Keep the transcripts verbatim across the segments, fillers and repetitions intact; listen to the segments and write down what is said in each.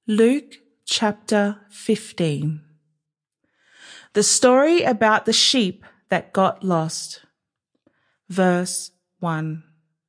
Luke chapter fifteen. The story about the sheep that got lost. Verse one.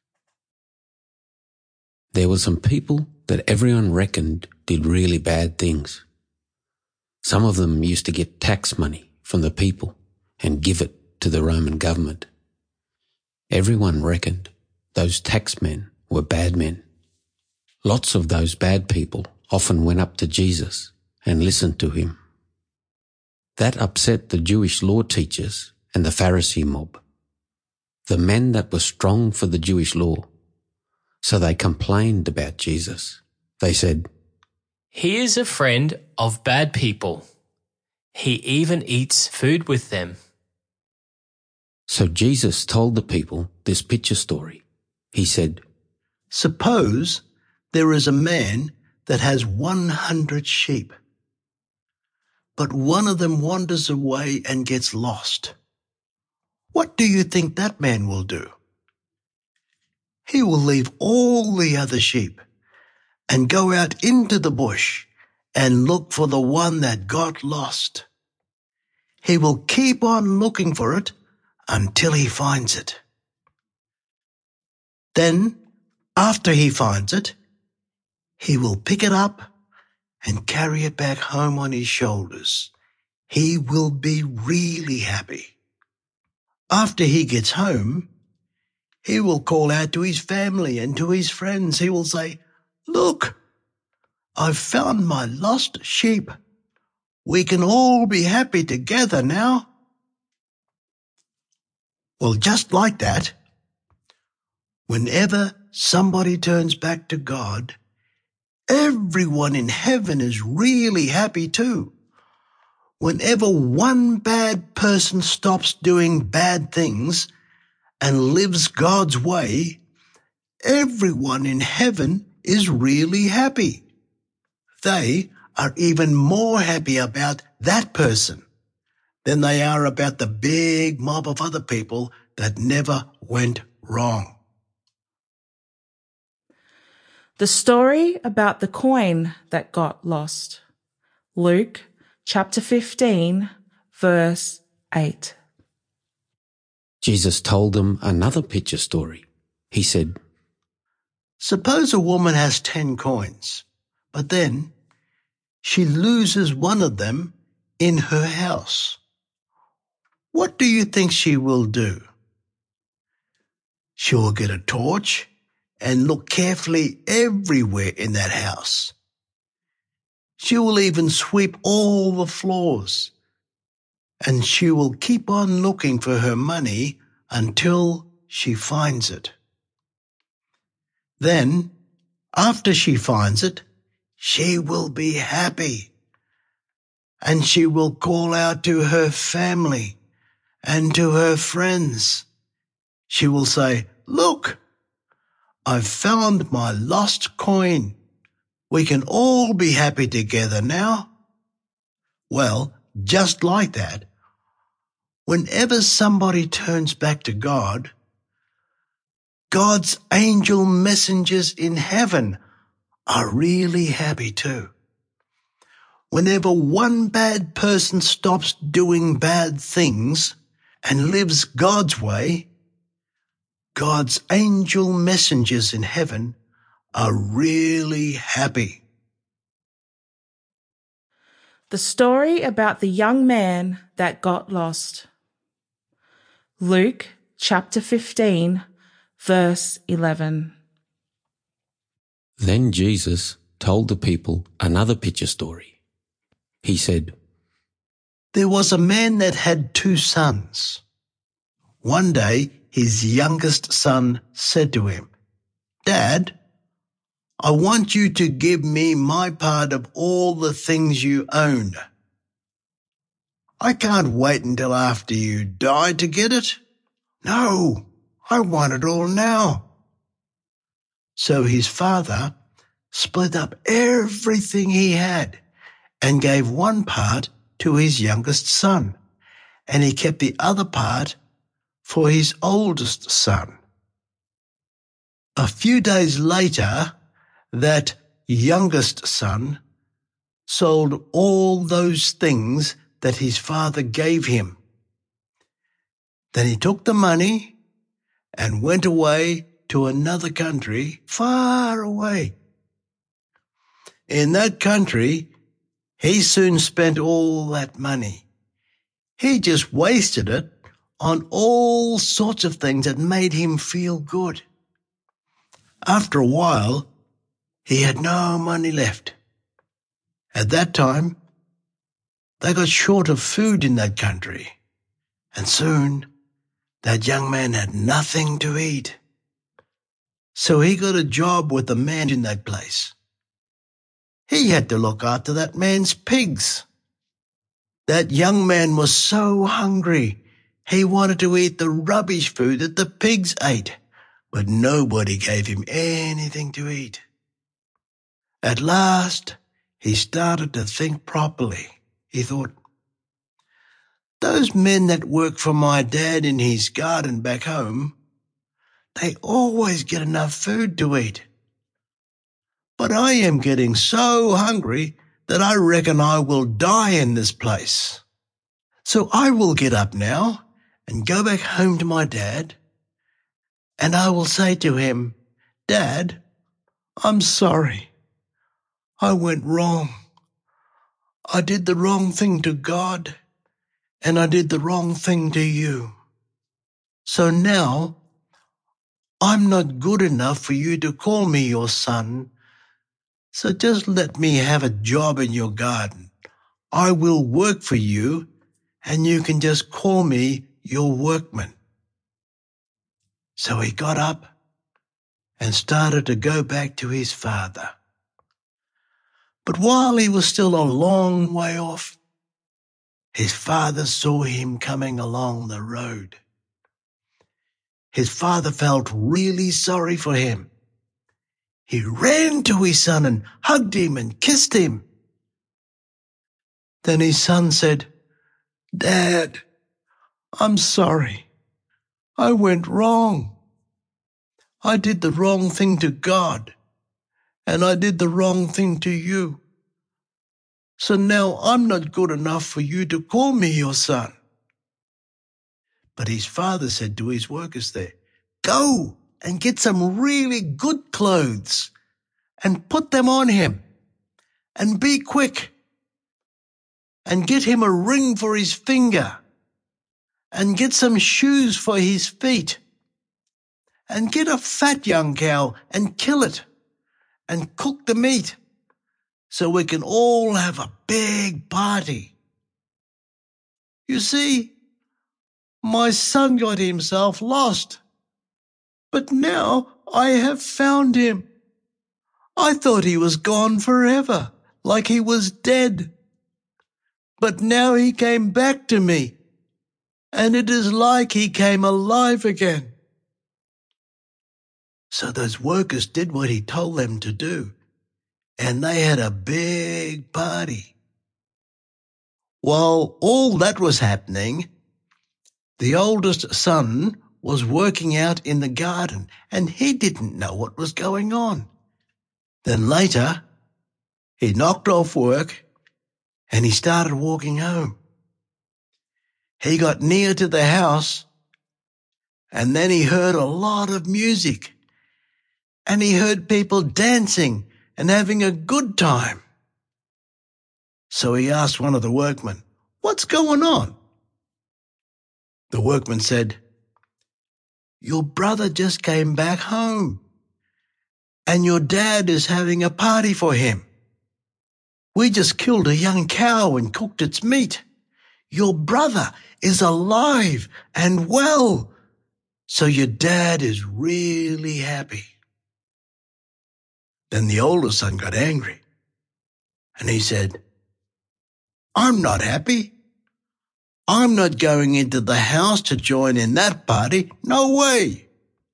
There were some people that everyone reckoned did really bad things. Some of them used to get tax money from the people and give it to the Roman government. Everyone reckoned those taxmen were bad men. Lots of those bad people often went up to Jesus and listened to him. That upset the Jewish law teachers and the Pharisee mob, the men that were strong for the Jewish law. So they complained about Jesus. They said, "He is a friend of bad people. He even eats food with them." So Jesus told the people this picture story. He said, Suppose there is a man that has one hundred sheep, but one of them wanders away and gets lost. What do you think that man will do? He will leave all the other sheep and go out into the bush and look for the one that got lost. He will keep on looking for it until he finds it. Then, after he finds it, he will pick it up and carry it back home on his shoulders. He will be really happy. After he gets home, he will call out to his family and to his friends. He will say, "Look, I've found my lost sheep. We can all be happy together now." Well, just like that, whenever somebody turns back to God, everyone in heaven is really happy too. Whenever one bad person stops doing bad things and lives God's way, everyone in heaven is really happy. They are even more happy about that person than they are about the big mob of other people that never went wrong. The story about the coin that got lost. Luke chapter fifteen, verse eight. Jesus told them another picture story. He said, Suppose a woman has ten coins, but then she loses one of them in her house. What do you think she will do? She will get a torch and look carefully everywhere in that house. She will even sweep all the floors, and she will keep on looking for her money until she finds it. Then, after she finds it, she will be happy, and she will call out to her family and to her friends. She will say, "Look, I've found my lost coin. We can all be happy together now." Well, just like that, whenever somebody turns back to God, God's angel messengers in heaven are really happy too. Whenever one bad person stops doing bad things and lives God's way, God's angel messengers in heaven are really happy. The story about the young man that got lost. Luke chapter fifteen, verse eleven. Then Jesus told the people another picture story. He said, There was a man that had two sons. One day, his youngest son said to him, "Dad, I want you to give me my part of all the things you own. I can't wait until after you die to get it. No, I want it all now." So his father split up everything he had and gave one part to his youngest son, and he kept the other part for his oldest son. A few days later, that youngest son sold all those things that his father gave him. Then he took the money and went away to another country far away. In that country, he soon spent all that money. He just wasted it on all sorts of things that made him feel good. After a while, he had no money left. At that time, they got short of food in that country, and soon that young man had nothing to eat. So he got a job with a man in that place. He had to look after that man's pigs. That young man was so hungry, he wanted to eat the rubbish food that the pigs ate, but nobody gave him anything to eat. At last, he started to think properly. He thought, those men that work for my dad in his garden back home, they always get enough food to eat. But I am getting so hungry that I reckon I will die in this place. So I will get up now and go back home to my dad, and I will say to him, Dad, I'm sorry. I went wrong. I did the wrong thing to God, and I did the wrong thing to you. So now, I'm not good enough for you to call me your son, so just let me have a job in your garden. I will work for you, and you can just call me your workman. So he got up and started to go back to his father. But while he was still a long way off, his father saw him coming along the road. His father felt really sorry for him. He ran to his son and hugged him and kissed him. Then his son said, Dad, I'm sorry. I went wrong. I did the wrong thing to God, and I did the wrong thing to you. So now I'm not good enough for you to call me your son. But his father said to his workers there, Go and get some really good clothes and put them on him, and be quick, and get him a ring for his finger, and get some shoes for his feet, and get a fat young cow and kill it, and cook the meat, so we can all have a big party. You see, my son got himself lost, but now I have found him. I thought he was gone forever, like he was dead. But now he came back to me, and it is like he came alive again. So those workers did what he told them to do, and they had a big party. While all that was happening, the oldest son was working out in the garden, and he didn't know what was going on. Then later, he knocked off work, and he started walking home. He got near to the house, and then he heard a lot of music, and he heard people dancing and having a good time. So he asked one of the workmen, What's going on? The workman said, Your brother just came back home, and your dad is having a party for him. We just killed a young cow and cooked its meat. Your brother is alive and well, so your dad is really happy. Then the older son got angry, and he said, I'm not happy. I'm not going into the house to join in that party. No way.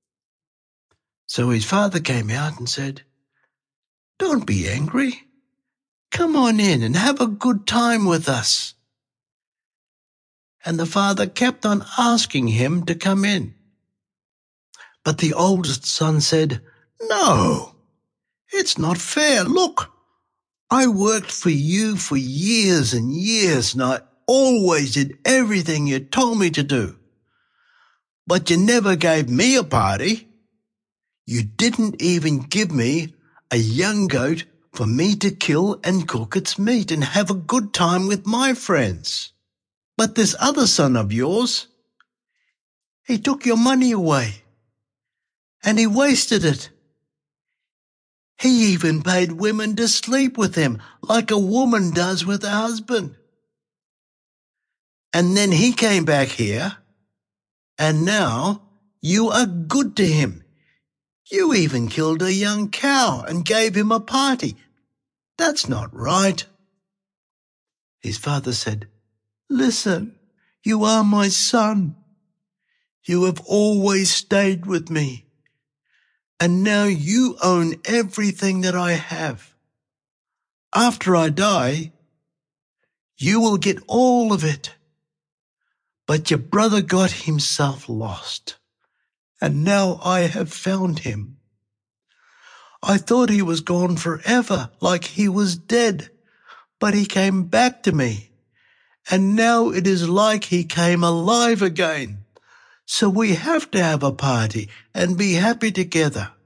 So his father came out and said, Don't be angry. Come on in and have a good time with us. And the father kept on asking him to come in. But the oldest son said, No, it's not fair. Look, I worked for you for years and years, and I always did everything you told me to do. But you never gave me a party. You didn't even give me a young goat for me to kill and cook its meat and have a good time with my friends. But this other son of yours, he took your money away, and he wasted it. He even paid women to sleep with him like a woman does with a husband. And then he came back here, and now you are good to him. You even killed a young cow and gave him a party. That's not right. His father said, "Listen, you are my son. You have always stayed with me. And now you own everything that I have. After I die, you will get all of it. But your brother got himself lost, and now I have found him. I thought he was gone forever, like he was dead, but he came back to me, and now it is like he came alive again. So we have to have a party and be happy together."